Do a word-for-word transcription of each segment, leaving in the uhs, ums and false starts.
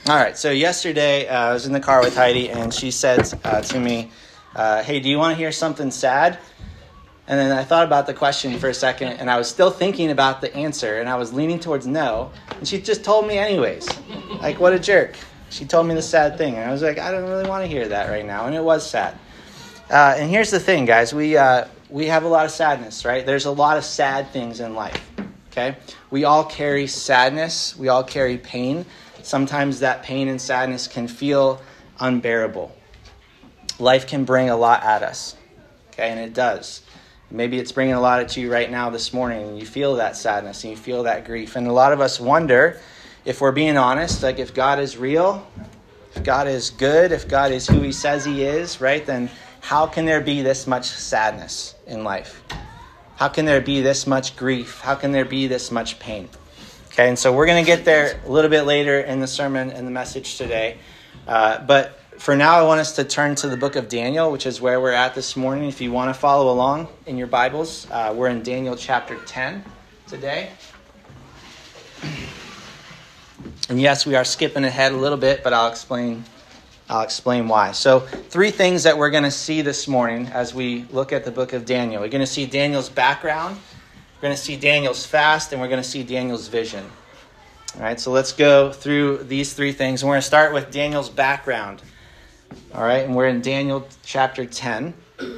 All right, so yesterday uh, I was in the car with Heidi, and she said uh, to me, uh, hey, do you want to hear something sad? And then I thought about the question for a second, and I was still thinking about the answer, and I was leaning towards no, and she just told me anyways. Like, what a jerk. She told me the sad thing, and I was like, I don't really want to hear that right now, and it was sad. Uh, and here's the thing, guys. We uh, we have a lot of sadness, right? There's a lot of sad things in life, okay? We all carry sadness. We all carry pain. Sometimes that pain and sadness can feel unbearable. Life can bring a lot at us, okay? And it does. Maybe it's bringing a lot at you right now this morning, and you feel that sadness and you feel that grief. And a lot of us wonder, if we're being honest, like if God is real, if God is good, if God is who he says he is, right, then how can there be this much sadness in life? How can there be this much grief? How can there be this much pain? Okay, and so we're going to get there a little bit later in the sermon and the message today. Uh, but for now, I want us to turn to the book of Daniel, which is where we're at this morning. If you want to follow along in your Bibles, uh, we're in Daniel chapter ten today. And yes, we are skipping ahead a little bit, but I'll explain I'll explain why. So three things that we're going to see this morning as we look at the book of Daniel. We're going to see Daniel's background. We're going to see Daniel's fast, and we're going to see Daniel's vision. All right, so let's go through these three things. And we're going to start with Daniel's background. All right, and we're in Daniel chapter ten.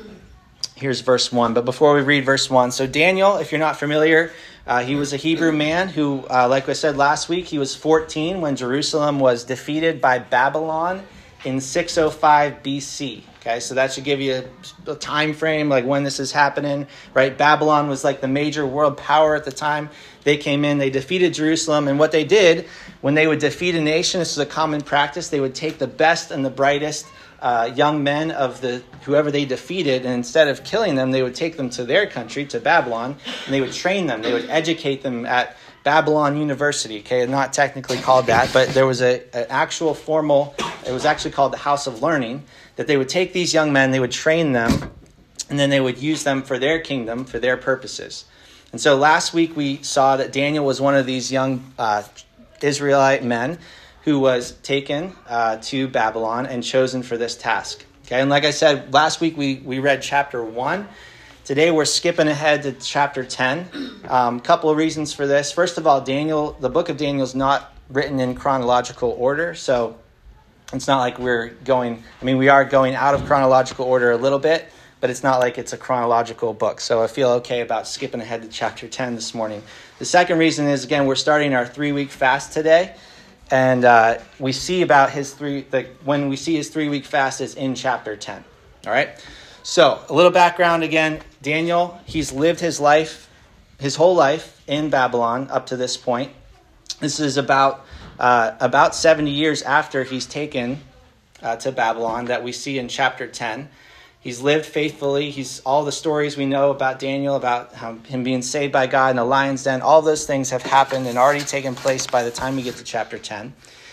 Here's verse one. But before we read verse one, so Daniel, if you're not familiar, uh, he was a Hebrew man who, uh, like I said last week, he was fourteen when Jerusalem was defeated by Babylon in six oh five B C. Okay, so that should give you a, a time frame, like when this is happening, right? Babylon was like the major world power at the time. They came in, they defeated Jerusalem, and what they did, when they would defeat a nation, this is a common practice, they would take the best and the brightest uh, young men of the whoever they defeated, and instead of killing them, they would take them to their country, to Babylon, and they would train them. They would educate them at Babylon University, okay, not technically called that, but there was a, an actual formal, it was actually called the House of Learning, that they would take these young men, they would train them, and then they would use them for their kingdom, for their purposes. And so last week we saw that Daniel was one of these young uh, Israelite men who was taken uh, to Babylon and chosen for this task. Okay, and like I said, last week we, we read chapter one. Today we're skipping ahead to chapter ten. A um, couple of reasons for this. First of all, Daniel, the book of Daniel is not written in chronological order, so it's not like we're going, I mean, we are going out of chronological order a little bit, but it's not like it's a chronological book. So I feel okay about skipping ahead to chapter ten this morning. The second reason is, again, we're starting our three-week fast today. And uh, we see about his three, the, when we see his three-week fast is in chapter ten. All right? So a little background again. Daniel, he's lived his life, his whole life in Babylon up to this point. This is about uh, about seventy years after he's taken uh, to Babylon that we see in chapter ten. He's lived faithfully. He's all the stories we know about Daniel, about how, him being saved by God in the lion's den. All those things have happened and already taken place by the time we get to chapter ten.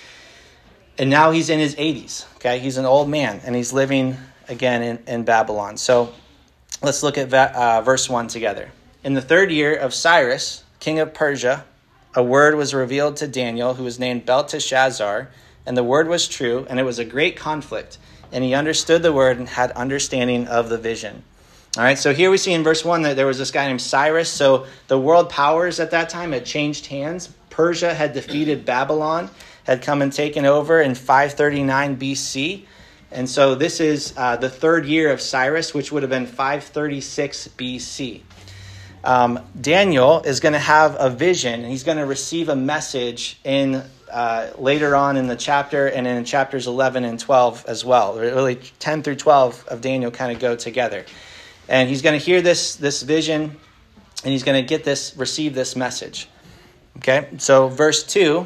And now he's in his eighties. Okay, he's an old man, and he's living again in, in Babylon. So let's look at uh, verse one together. In the third year of Cyrus, king of Persia, a word was revealed to Daniel, who was named Belteshazzar, and the word was true, and it was a great conflict. And he understood the word and had understanding of the vision. All right, so here we see in verse one that there was this guy named Cyrus. So the world powers at that time had changed hands. Persia had defeated Babylon, had come and taken over in five thirty-nine B C. And so this is uh, the third year of Cyrus, which would have been five thirty-six B C. Um, Daniel is going to have a vision, and he's going to receive a message in uh, later on in the chapter, and in chapters eleven and twelve as well. Really, ten through twelve of Daniel kind of go together. And he's going to hear this, this vision, and he's going to get this, receive this message. Okay, so verse two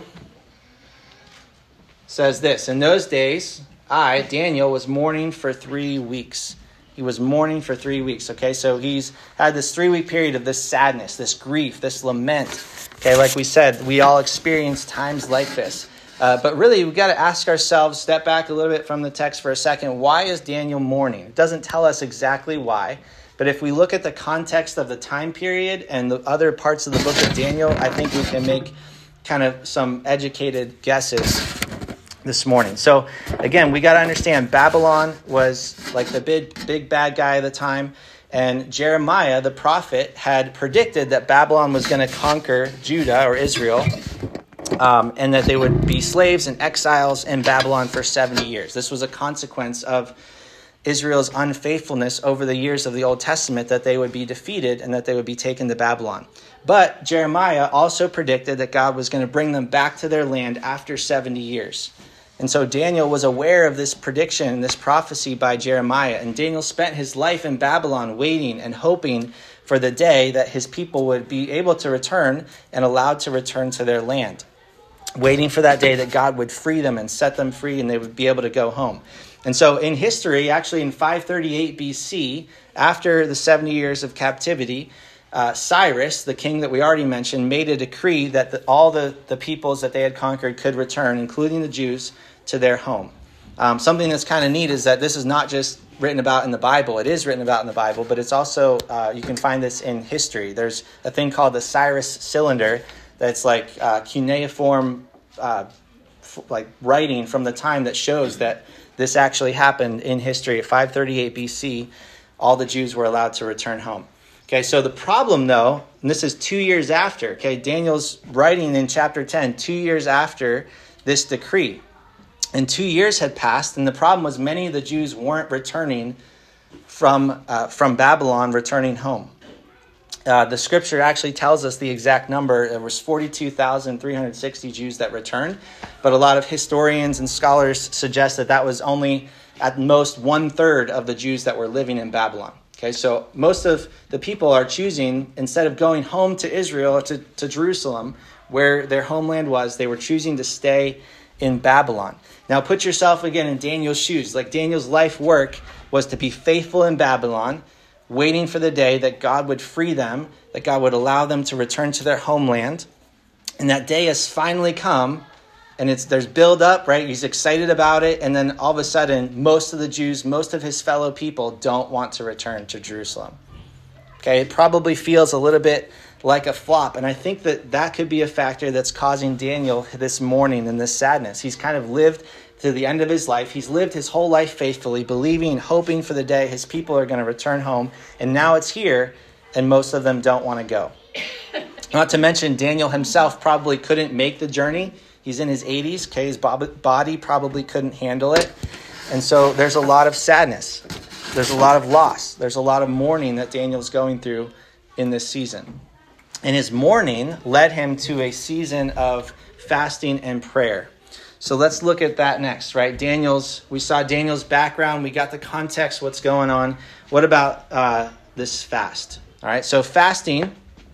says this: in those days, I, Daniel, was mourning for three weeks. He was mourning for three weeks. Okay, so he's had this three-week period of this sadness, this grief, this lament. Okay, like we said, we all experience times like this. Uh, but really, we've got to ask ourselves, step back a little bit from the text for a second. Why is Daniel mourning? It doesn't tell us exactly why. But if we look at the context of the time period and the other parts of the book of Daniel, I think we can make kind of some educated guesses. this morning. So again, we got to understand Babylon was like the big, big bad guy at the time. And Jeremiah, the prophet, had predicted that Babylon was going to conquer Judah or Israel, um, and that they would be slaves and exiles in Babylon for seventy years. This was a consequence of Israel's unfaithfulness over the years of the Old Testament, that they would be defeated and that they would be taken to Babylon. But Jeremiah also predicted that God was going to bring them back to their land after seventy years. And so Daniel was aware of this prediction, this prophecy by Jeremiah. And Daniel spent his life in Babylon waiting and hoping for the day that his people would be able to return and allowed to return to their land. Waiting for that day that God would free them and set them free and they would be able to go home. And so in history, actually in five thirty-eight B C, after the seventy years of captivity, uh, Cyrus, the king that we already mentioned, made a decree that the, all the, the peoples that they had conquered could return, including the Jews, to their home. Um, something that's kind of neat is that this is not just written about in the Bible. It is written about in the Bible, but it's also, uh, you can find this in history. There's a thing called the Cyrus Cylinder that's like uh, cuneiform uh, f- like writing from the time that shows that this actually happened in history. At five thirty-eight B C, all the Jews were allowed to return home. Okay, so the problem, though, and this is two years after, okay, Daniel's writing in chapter ten, two years after this decree. And two years had passed, and the problem was many of the Jews weren't returning from uh, from Babylon, returning home. Uh, the scripture actually tells us the exact number. There was forty-two thousand three hundred sixty Jews that returned, but a lot of historians and scholars suggest that that was only at most one-third of the Jews that were living in Babylon. Okay, so most of the people are choosing, instead of going home to Israel or to, to Jerusalem, where their homeland was, they were choosing to stay in Babylon. Now put yourself again in Daniel's shoes. Like Daniel's life work was to be faithful in Babylon, waiting for the day that God would free them, that God would allow them to return to their homeland. And that day has finally come, and it's there's build up, right? He's excited about it, and then all of a sudden, most of the Jews, most of his fellow people don't want to return to Jerusalem. Okay, it probably feels a little bit like a flop, and I think that that could be a factor that's causing Daniel this mourning and this sadness. He's kind of lived to the end of his life. He's lived his whole life faithfully, believing and hoping for the day his people are going to return home, and now it's here, and most of them don't want to go. Not to mention, Daniel himself probably couldn't make the journey. He's in his eighties. Okay, his body probably couldn't handle it. And so there's a lot of sadness. There's a lot of loss. There's a lot of mourning that Daniel's going through in this season. And his mourning led him to a season of fasting and prayer. So let's look at that next, right? Daniel's, we saw Daniel's background. We got the context, what's going on. What about uh, this fast? All right, so fasting,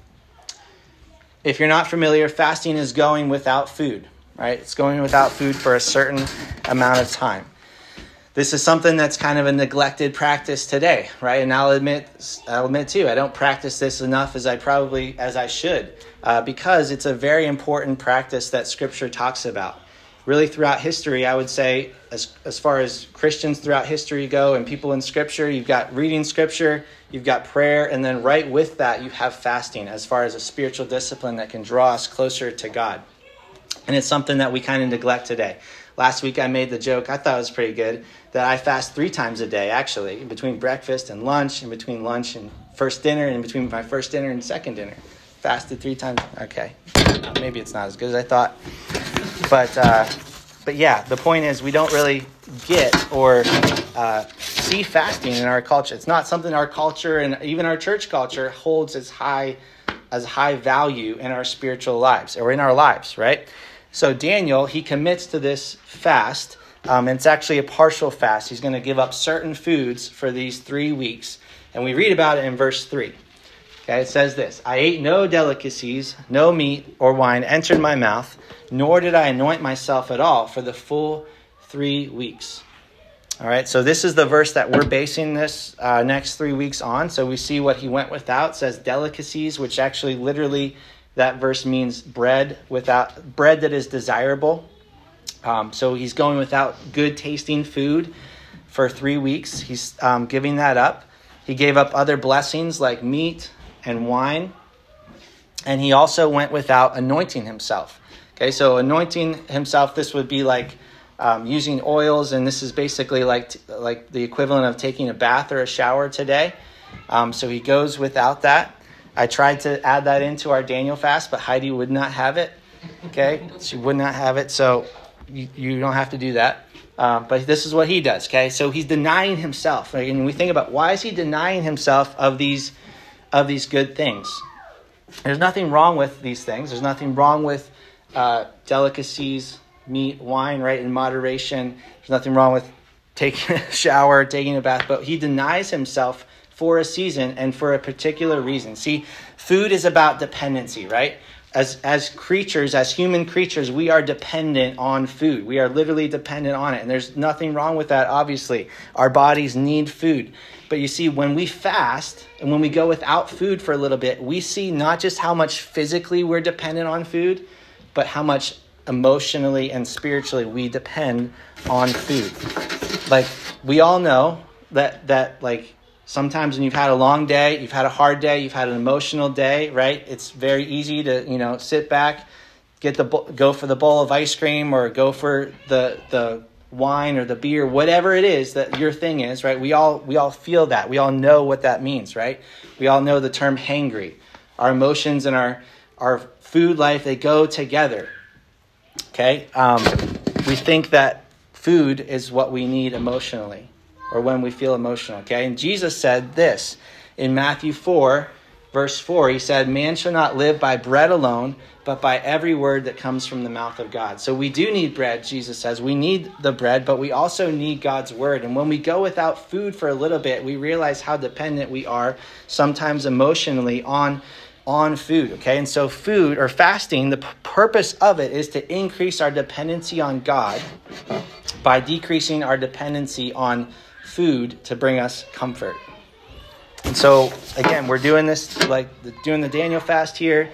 if you're not familiar, fasting is going without food. Right? It's going without food for a certain amount of time. This is something that's kind of a neglected practice today, right? And I'll admit, I'll admit too, I don't practice this enough as I probably as I should, uh, because it's a very important practice that Scripture talks about. Really, throughout history, I would say, as as far as Christians throughout history go, and people in Scripture, you've got reading Scripture, you've got prayer, and then right with that, you have fasting, as far as a spiritual discipline that can draw us closer to God. And it's something that we kind of neglect today. Last week I made the joke, I thought it was pretty good, that I fast three times a day, actually, in between breakfast and lunch, in between lunch and first dinner, and in between my first dinner and second dinner. Fasted three times. Okay. Maybe it's not as good as I thought. But, uh, but yeah, the point is we don't really get or uh, see fasting in our culture. It's not something our culture and even our church culture holds as high as high value in our spiritual lives or in our lives, right? So Daniel, he commits to this fast. Um, and it's actually a partial fast. He's going to give up certain foods for these three weeks. And we read about it in verse three. Okay, it says this: I ate no delicacies, no meat or wine entered my mouth, nor did I anoint myself at all for the full three weeks. All right, so this is the verse that we're basing this uh, next three weeks on. So we see what he went without. It says delicacies, which actually literally that verse means bread without bread that is desirable. Um, so he's going without good tasting food for three weeks. He's um, giving that up. He gave up other blessings like meat and wine. And he also went without anointing himself. Okay, so anointing himself, this would be like um, using oils, and this is basically like like the equivalent of taking a bath or a shower today. Um, so he goes without that. I tried to add that into our Daniel fast, but Heidi would not have it. Okay, she would not have it, so you, you don't have to do that. Um, but this is what he does. Okay, so he's denying himself. Right? And we think about, why is he denying himself of these of these good things? There's nothing wrong with these things. There's nothing wrong with uh, delicacies, meat, wine, right, in moderation. There's nothing wrong with taking a shower, taking a bath. But he denies himself for a season and for a particular reason. See, food is about dependency, right? As as creatures, as human creatures, we are dependent on food. We are literally dependent on it. And there's nothing wrong with that, obviously. Our bodies need food. But you see, when we fast and when we go without food for a little bit, we see not just how much physically we're dependent on food, but how much emotionally and spiritually we depend on food. Like, we all know that that like sometimes when you've had a long day, you've had a hard day, you've had an emotional day, right? It's very easy to, you know, sit back, get the go for the bowl of ice cream or go for the the wine or the beer, whatever it is that your thing is, right? We all we all feel that. We all know what that means, right? We all know the term hangry. Our emotions and our our food life, they go together. Okay? Um, we think that food is what we need emotionally, or when we feel emotional, okay? And Jesus said this in Matthew four, verse four. He said, "Man shall not live by bread alone, but by every word that comes from the mouth of God." So we do need bread, Jesus says. We need the bread, but we also need God's word. And when we go without food for a little bit, we realize how dependent we are, sometimes emotionally, on on food, okay? And so food, or fasting, the p- purpose of it is to increase our dependency on God by decreasing our dependency on food to bring us comfort. And so, again, we're doing this, like doing the Daniel fast here.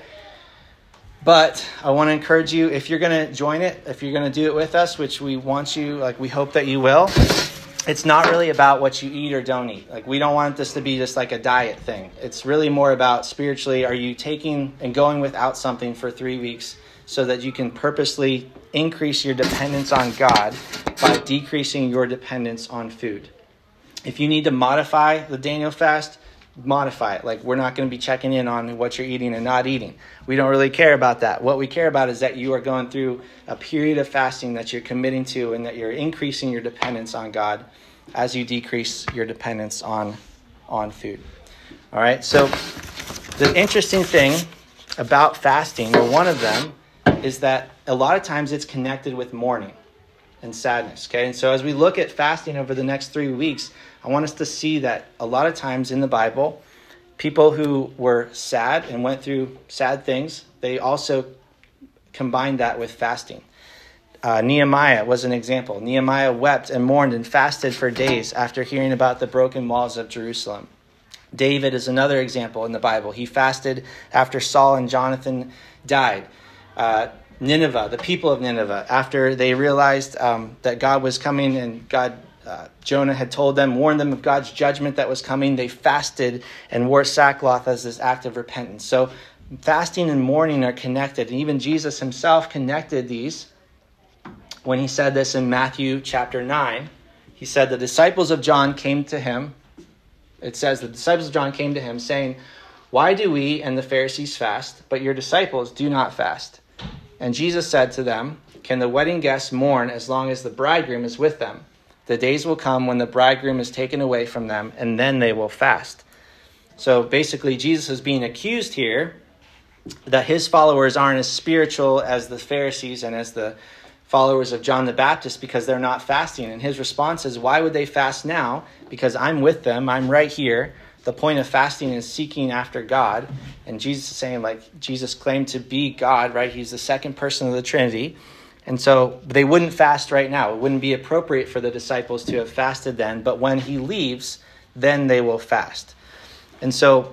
But I want to encourage you, if you're going to join it, if you're going to do it with us, which we want you, like we hope that you will, it's not really about what you eat or don't eat. Like, we don't want this to be just like a diet thing. It's really more about spiritually, are you taking and going without something for three weeks so that you can purposely increase your dependence on God by decreasing your dependence on food. If you need to modify the Daniel fast, modify it. Like, we're not going to be checking in on what you're eating and not eating. We don't really care about that. What we care about is that you are going through a period of fasting that you're committing to, and that you're increasing your dependence on God as you decrease your dependence on, on food. All right. So the interesting thing about fasting, or one of them, is that a lot of times it's connected with mourning and sadness. Okay. And so as we look at fasting over the next three weeks, I want us to see that a lot of times in the Bible, people who were sad and went through sad things, they also combined that with fasting. Uh, Nehemiah was an example. Nehemiah wept and mourned and fasted for days after hearing about the broken walls of Jerusalem. David is another example in the Bible. He fasted after Saul and Jonathan died. Uh, Nineveh, the people of Nineveh, after they realized um, that God was coming and God Uh, Jonah had told them, warned them of God's judgment that was coming, they fasted and wore sackcloth as this act of repentance. So fasting and mourning are connected. And even Jesus himself connected these when he said this in Matthew chapter nine. He said, the disciples of John came to him. It says, the disciples of John came to him saying, "Why do we and the Pharisees fast, but your disciples do not fast?" And Jesus said to them, "Can the wedding guests mourn as long as the bridegroom is with them? The days will come when the bridegroom is taken away from them, and then they will fast." So basically, Jesus is being accused here that his followers aren't as spiritual as the Pharisees and as the followers of John the Baptist because they're not fasting. And his response is, why would they fast now? Because I'm with them. I'm right here. The point of fasting is seeking after God. And Jesus is saying, like, Jesus claimed to be God, right? He's the second person of the Trinity. And so they wouldn't fast right now. It wouldn't be appropriate for the disciples to have fasted then. But when he leaves, then they will fast. And so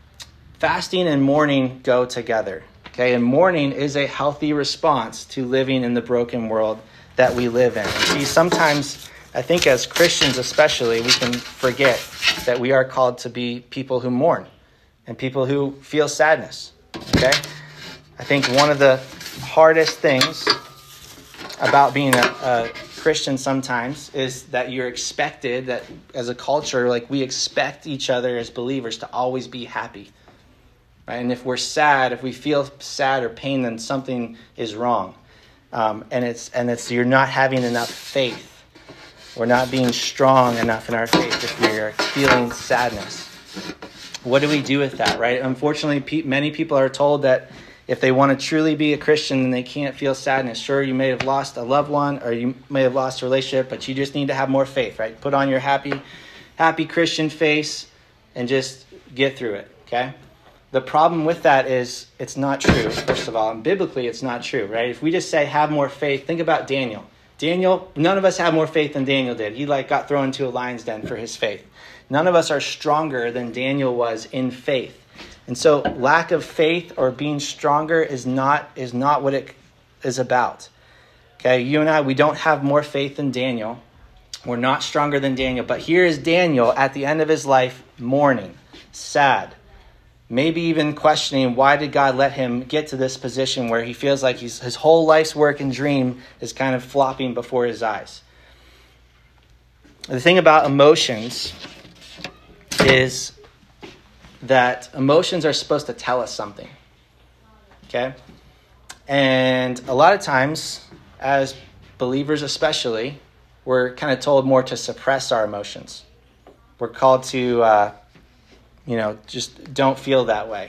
fasting and mourning go together. Okay, and mourning is a healthy response to living in the broken world that we live in. And see, sometimes, I think as Christians especially, we can forget that we are called to be people who mourn and people who feel sadness. Okay, I think one of the hardest things about being a, a Christian sometimes is that you're expected, that as a culture, like we expect each other as believers to always be happy. Right? And if we're sad, if we feel sad or pain, then something is wrong. Um, and it's and it's you're not having enough faith. We're not being strong enough in our faith if we're feeling sadness. What do we do with that, right? Unfortunately, pe- many people are told that if they want to truly be a Christian, then they can't feel sadness. Sure, you may have lost a loved one or you may have lost a relationship, but you just need to have more faith, right? Put on your happy, happy Christian face and just get through it, okay? The problem with that is it's not true, first of all. And biblically, it's not true, right? If we just say have more faith, think about Daniel. Daniel, none of us have more faith than Daniel did. He like got thrown into a lion's den for his faith. None of us are stronger than Daniel was in faith. And so lack of faith or being stronger is not is not what it is about. Okay, you and I, we don't have more faith than Daniel. We're not stronger than Daniel. But here is Daniel at the end of his life, mourning, sad, maybe even questioning why did God let him get to this position where he feels like he's, his whole life's work and dream is kind of flopping before his eyes. The thing about emotions is that emotions are supposed to tell us something, okay? And a lot of times, as believers especially, we're kind of told more to suppress our emotions. We're called to, uh, you know, just don't feel that way.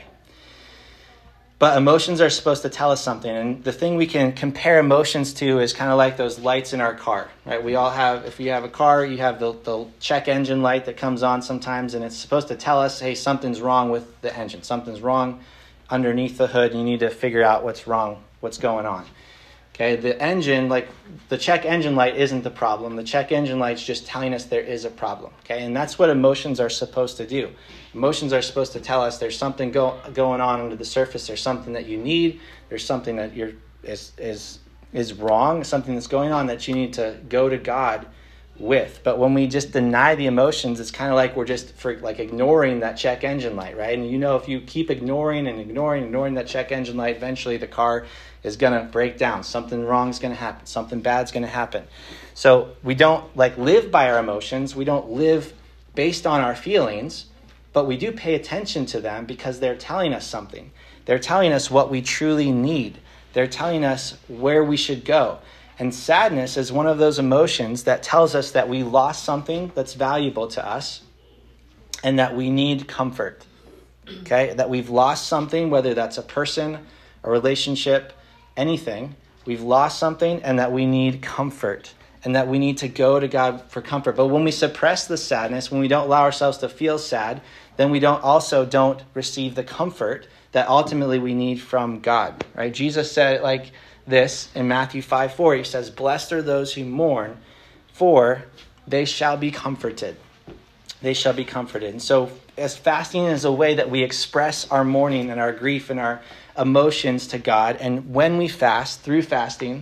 But emotions are supposed to tell us something. And the thing we can compare emotions to is kind of like those lights in our car, right? We all have, if you have a car, you have the, the check engine light that comes on sometimes, and it's supposed to tell us, hey, something's wrong with the engine. Something's wrong underneath the hood. You need to figure out what's wrong, what's going on. Okay, the engine, like the check engine light isn't the problem. The check engine light's just telling us there is a problem. Okay, and that's what emotions are supposed to do. Emotions are supposed to tell us there's something go, going on under the surface. There's something that you need. There's something that you're is is is wrong. Something that's going on that you need to go to God with. But when we just deny the emotions, it's kind of like we're just for like ignoring that check engine light, right? And you know, if you keep ignoring and ignoring, ignoring that check engine light, eventually the car is going to break down. Something wrong is going to happen. Something bad is going to happen. So we don't like live by our emotions. We don't live based on our feelings, but we do pay attention to them because they're telling us something. They're telling us what we truly need. They're telling us where we should go. And sadness is one of those emotions that tells us that we lost something that's valuable to us and that we need comfort. Okay? That we've lost something, whether that's a person, a relationship, anything. We've lost something and that we need comfort and that we need to go to God for comfort. But when we suppress the sadness, when we don't allow ourselves to feel sad, then we don't also don't receive the comfort that ultimately we need from God. Right? Jesus said it like this in Matthew five four. He says, "Blessed are those who mourn, for they shall be comforted." They shall be comforted. And so as fasting is a way that we express our mourning and our grief and our emotions to God. And when we fast, through fasting,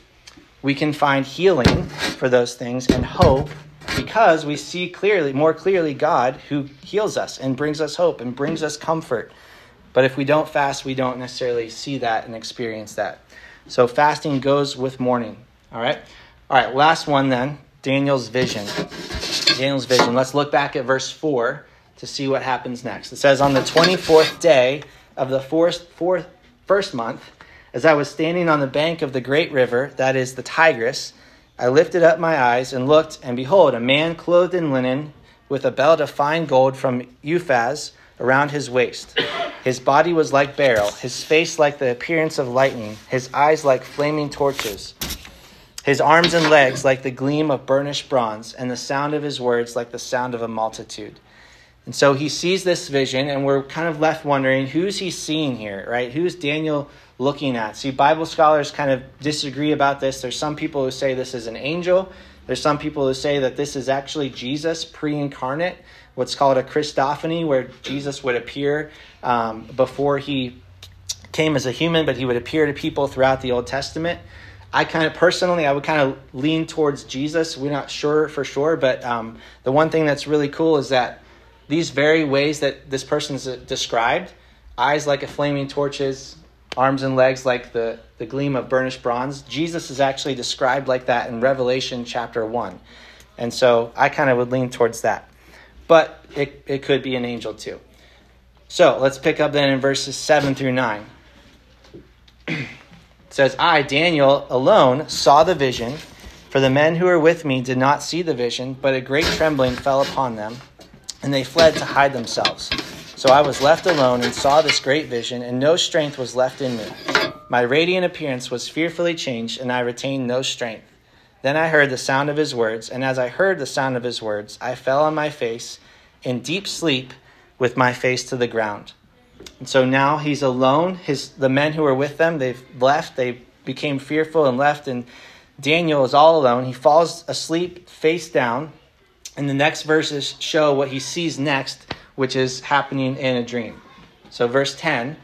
we can find healing for those things and hope because we see clearly, more clearly, God who heals us and brings us hope and brings us comfort. But if we don't fast, we don't necessarily see that and experience that. So fasting goes with mourning. All right. All right. Last one then, Daniel's vision. Daniel's vision. Let's look back at verse four to see what happens next. It says, on the twenty-fourth day of the fourth, fourth, first month, as I was standing on the bank of the great river, that is the Tigris, I lifted up my eyes and looked, and behold, a man clothed in linen with a belt of fine gold from Uphaz around his waist. His body was like beryl, his face like the appearance of lightning, his eyes like flaming torches, his arms and legs like the gleam of burnished bronze, and the sound of his words like the sound of a multitude. And so he sees this vision, and we're kind of left wondering, who's he seeing here, right? Who's Daniel looking at? See, Bible scholars kind of disagree about this. There's some people who say this is an angel. There's some people who say that this is actually Jesus pre-incarnate, what's called a Christophany, where Jesus would appear um, before he came as a human, but he would appear to people throughout the Old Testament. I kind of personally, I would kind of lean towards Jesus. We're not sure for sure, but um, the one thing that's really cool is that these very ways that this person's described, eyes like a flaming torches, arms and legs like the, the gleam of burnished bronze. Jesus is actually described like that in Revelation chapter one. And so I kind of would lean towards that. But it, it could be an angel too. So let's pick up then in verses seven through nine. It says, I, Daniel, alone saw the vision, for the men who were with me did not see the vision, but a great trembling fell upon them, and they fled to hide themselves. So I was left alone and saw this great vision, and no strength was left in me. My radiant appearance was fearfully changed, and I retained no strength. Then I heard the sound of his words, and as I heard the sound of his words, I fell on my face in deep sleep with my face to the ground. And so now he's alone. His the men who were with them, they've left. They became fearful and left, and Daniel is all alone. He falls asleep face down, and the next verses show what he sees next, which is happening in a dream. So verse ten.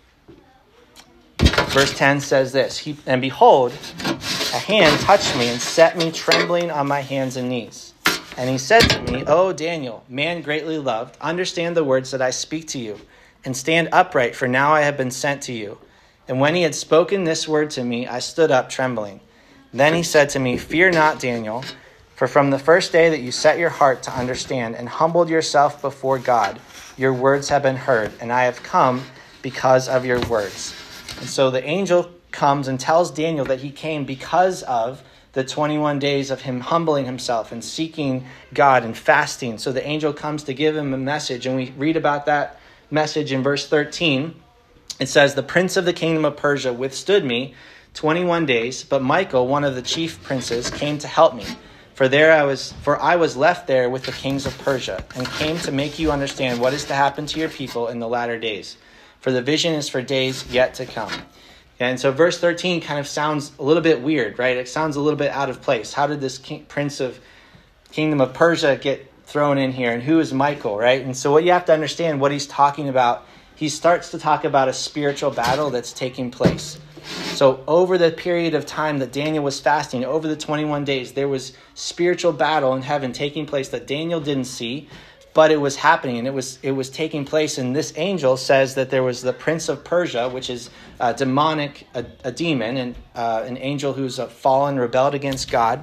Verse ten says this, he, and behold, a hand touched me and set me trembling on my hands and knees. And he said to me, O Daniel, man greatly loved, understand the words that I speak to you, and stand upright, for now I have been sent to you. And when he had spoken this word to me, I stood up trembling. Then he said to me, Fear not, Daniel, for from the first day that you set your heart to understand and humbled yourself before God, your words have been heard, and I have come because of your words. And so the angel comes and tells Daniel that he came because of the twenty-one days of him humbling himself and seeking God and fasting. So the angel comes to give him a message, and we read about that message in verse thirteen. It says, the prince of the kingdom of Persia withstood me twenty-one days, but Michael, one of the chief princes, came to help me. For there I was, for I was left there with the kings of Persia, and came to make you understand what is to happen to your people in the latter days. For the vision is for days yet to come. And so verse thirteen kind of sounds a little bit weird, right? It sounds a little bit out of place. How did this king, prince of kingdom of Persia get thrown in here? And who is Michael, right? And so what you have to understand, what he's talking about, he starts to talk about a spiritual battle that's taking place. So over the period of time that Daniel was fasting, over the twenty-one days, there was spiritual battle in heaven taking place that Daniel didn't see, but it was happening, and it was it was taking place. And this angel says that there was the prince of Persia, which is a demonic, a, a demon, and uh, an angel who's a fallen, rebelled against God.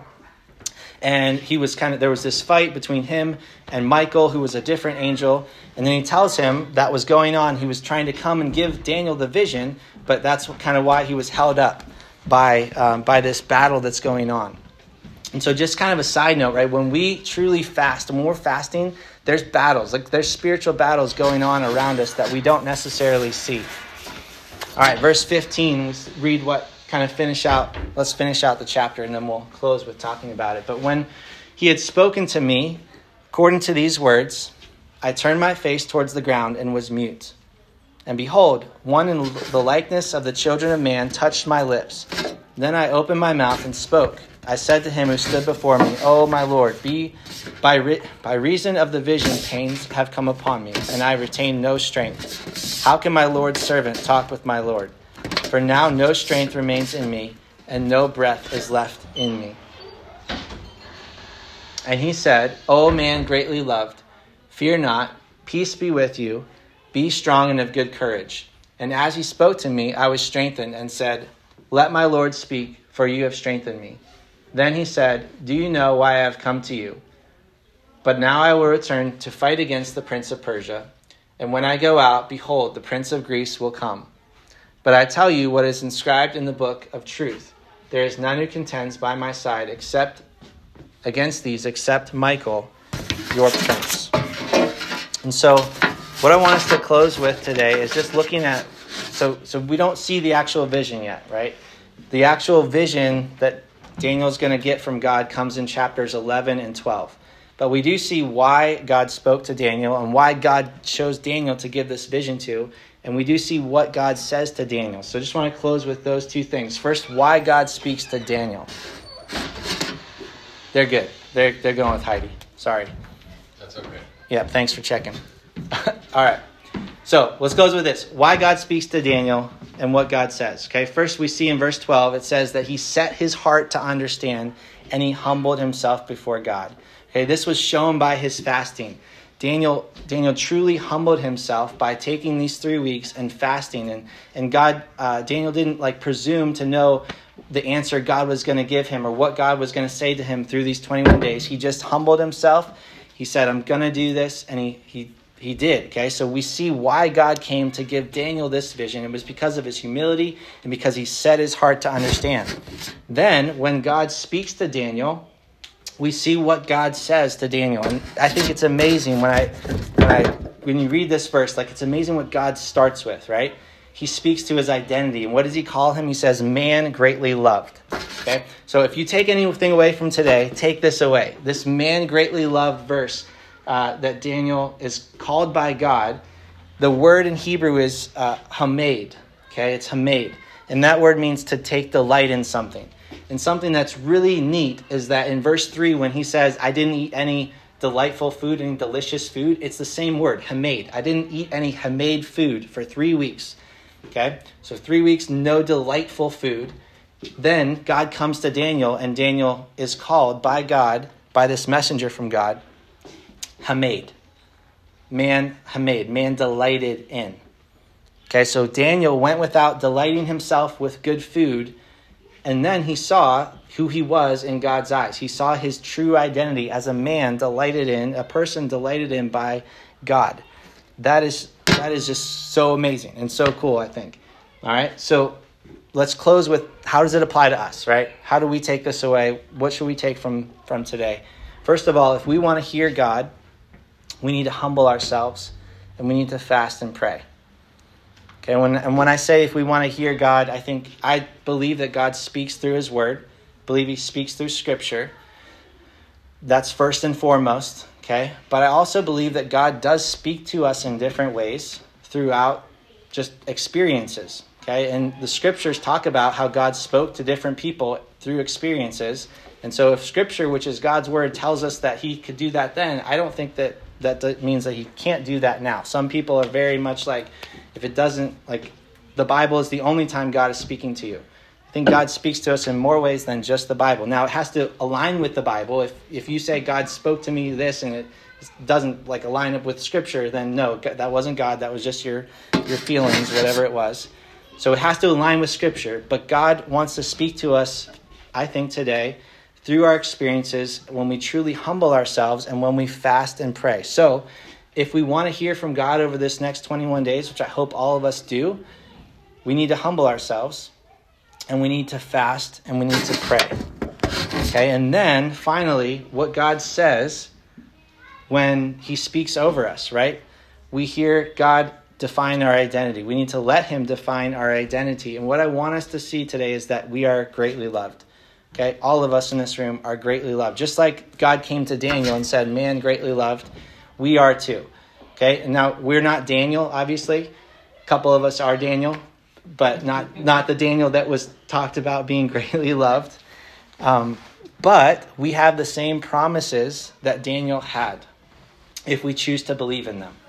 And he was kind of, there was this fight between him and Michael, who was a different angel. And then he tells him that was going on. He was trying to come and give Daniel the vision, but that's kind of why he was held up by um, by this battle that's going on. And so just kind of a side note, right? When we truly fast, when we're fasting, there's battles, like there's spiritual battles going on around us that we don't necessarily see. All right, verse fifteen, let's read what kind of finish out, let's finish out the chapter, and then we'll close with talking about it. But when he had spoken to me, according to these words, I turned my face towards the ground and was mute. And behold, one in the likeness of the children of man touched my lips. Then I opened my mouth and spoke. I said to him who stood before me, O my Lord, be by re- by reason of the vision pains have come upon me, and I retain no strength. How can my Lord's servant talk with my Lord? For now no strength remains in me, and no breath is left in me. And he said, O man greatly loved, fear not, peace be with you, be strong and of good courage. And as he spoke to me, I was strengthened and said, Let my Lord speak, for you have strengthened me. Then he said, Do you know why I have come to you? But now I will return to fight against the prince of Persia. And when I go out, behold, the prince of Greece will come. But I tell you what is inscribed in the book of truth. There is none who contends by my side except against these, except Michael, your prince. And so what I want us to close with today is just looking at, so, so we don't see the actual vision yet, right? The actual vision that Daniel's going to get from God comes in chapters eleven and twelve. But we do see why God spoke to Daniel and why God chose Daniel to give this vision to. And we do see what God says to Daniel. So I just want to close with those two things. First, why God speaks to Daniel. They're good. They're, they're going with Heidi. Sorry. That's okay. Yeah, thanks for checking. All right. So let's close with this. Why God speaks to Daniel and what God says. Okay, first we see in verse twelve, it says that he set his heart to understand and he humbled himself before God. Okay, this was shown by his fasting. Daniel Daniel truly humbled himself by taking these three weeks and fasting. And, and God, uh, Daniel didn't like presume to know the answer God was going to give him or what God was going to say to him through these twenty-one days. He just humbled himself. He said, I'm going to do this. And he, he, he did. Okay. So we see why God came to give Daniel this vision. It was because of his humility and because he set his heart to understand. Then when God speaks to Daniel, we see what God says to Daniel. And I think it's amazing when I, when I, when you read this verse, like it's amazing what God starts with, right? He speaks to his identity. And what does he call him? He says, man greatly loved. Okay. So if you take anything away from today, take this away. This man greatly loved verse uh, that Daniel is called by God. The word in Hebrew is uh, hamed. Okay. It's hamed. And that word means to take delight in something. And something that's really neat is that in verse three, when he says, I didn't eat any delightful food, any delicious food, it's the same word, hamed. I didn't eat any hamed food for three weeks. Okay, so three weeks, no delightful food. Then God comes to Daniel, and Daniel is called by God, by this messenger from God, hamed. Man hamed, man delighted in. Okay, so Daniel went without delighting himself with good food. And then he saw who he was in God's eyes. He saw his true identity as a man delighted in, a person delighted in by God. That is that is just so amazing and so cool, I think. All right, so let's close with how does it apply to us, right? How do we take this away? What should we take from, from today? First of all, if we want to hear God, we need to humble ourselves and we need to fast and pray. Okay, when, and when I say if we want to hear God, I think I believe that God speaks through his word. I believe he speaks through scripture. That's first and foremost, okay? But I also believe that God does speak to us in different ways throughout just experiences, okay? And the scriptures talk about how God spoke to different people through experiences. And so if scripture, which is God's word, tells us that he could do that then, I don't think that that means that he can't do that now. Some people are very much like, if it doesn't, like, the Bible is the only time God is speaking to you. I think God speaks to us in more ways than just the Bible. Now, it has to align with the Bible. If if you say God spoke to me this and it doesn't, like, align up with Scripture, then no, that wasn't God. That was just your, your feelings, whatever it was. So it has to align with Scripture. But God wants to speak to us, I think, today through our experiences when we truly humble ourselves and when we fast and pray. So if we want to hear from God over this next twenty-one days, which I hope all of us do, we need to humble ourselves and we need to fast and we need to pray. Okay, and then finally, what God says when he speaks over us, right? We hear God define our identity. We need to let him define our identity. And what I want us to see today is that we are greatly loved. Okay, all of us in this room are greatly loved. Just like God came to Daniel and said, man greatly loved, we are too. Okay, and now we're not Daniel, obviously. A couple of us are Daniel, but not, not the Daniel that was talked about being greatly loved. Um, but we have the same promises that Daniel had if we choose to believe in them.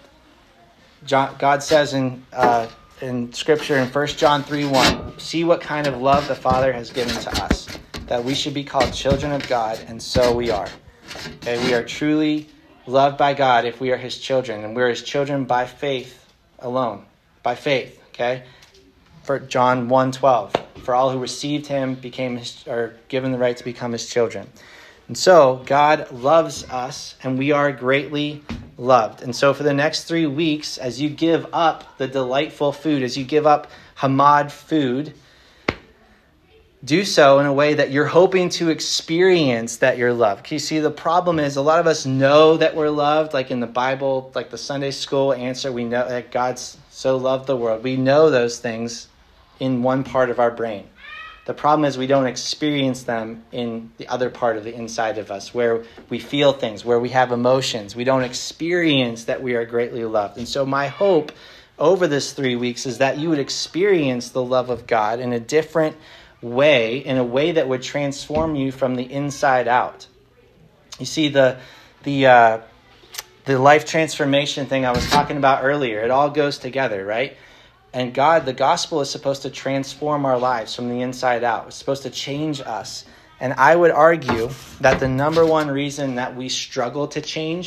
John, God says in uh, in Scripture in First John three one, see what kind of love the Father has given to us, that we should be called children of God, and so we are. Okay, we are truly loved by God if we are his children, and we're his children by faith alone. By faith, okay? For John one twelve, for all who received him became his, or given the right to become his children. And so God loves us, and we are greatly loved. And so for the next three weeks, as you give up the delightful food, as you give up hamad food, do so in a way that you're hoping to experience that you're loved. You see, the problem is a lot of us know that we're loved, like in the Bible, like the Sunday school answer, we know that God's so loved the world. We know those things in one part of our brain. The problem is we don't experience them in the other part of the inside of us, where we feel things, where we have emotions. We don't experience that we are greatly loved. And so my hope over this three weeks is that you would experience the love of God in a different way, in a way that would transform you from the inside out. You see, the the uh, the life transformation thing I was talking about earlier, it all goes together, right? And God, the gospel is supposed to transform our lives from the inside out. It's supposed to change us. And I would argue that the number one reason that we struggle to change,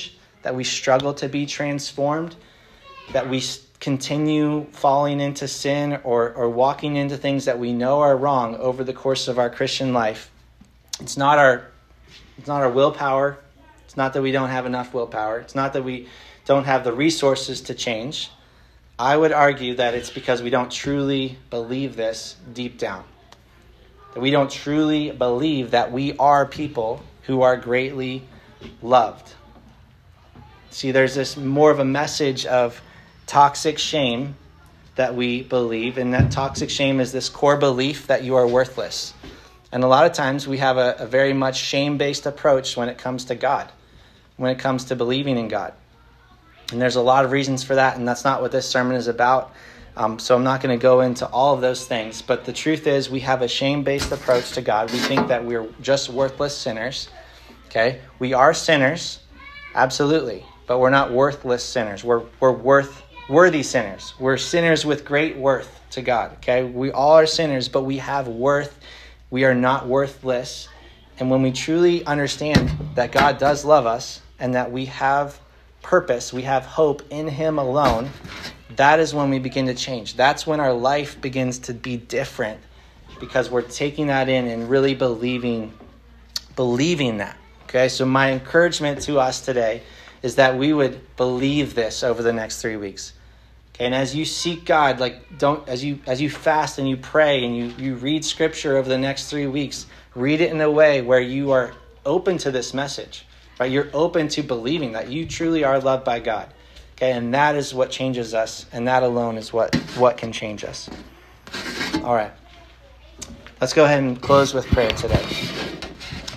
that we struggle to be transformed, that we continue falling into sin or, or walking into things that we know are wrong over the course of our Christian life. It's not our, it's not our willpower. It's not that we don't have enough willpower. It's not that we don't have the resources to change. I would argue that it's because we don't truly believe this deep down. That we don't truly believe that we are people who are greatly loved. See, there's this more of a message of toxic shame that we believe, and that toxic shame is this core belief that you are worthless. And a lot of times we have a, a very much shame-based approach when it comes to God, when it comes to believing in God. And there's a lot of reasons for that, and that's not what this sermon is about. Um, so I'm not going to go into all of those things. But the truth is we have a shame-based approach to God. We think that we're just worthless sinners. Okay? We are sinners, absolutely. But we're not worthless sinners. We're we're worth worthy sinners. We're sinners with great worth to God. Okay? We all are sinners, but we have worth. We are not worthless. And when we truly understand that God does love us and that we have purpose, we have hope in him alone, that is when we begin to change. That's when our life begins to be different, because we're taking that in and really believing, believing that. Okay, so my encouragement to us today is that we would believe this over the next three weeks. Okay, and as you seek God, like don't as you as you fast and you pray and you you read Scripture over the next three weeks, read it in a way where you are open to this message. Right, you're open to believing that you truly are loved by God. Okay, and that is what changes us, and that alone is what, what can change us. All right. Let's go ahead and close with prayer today.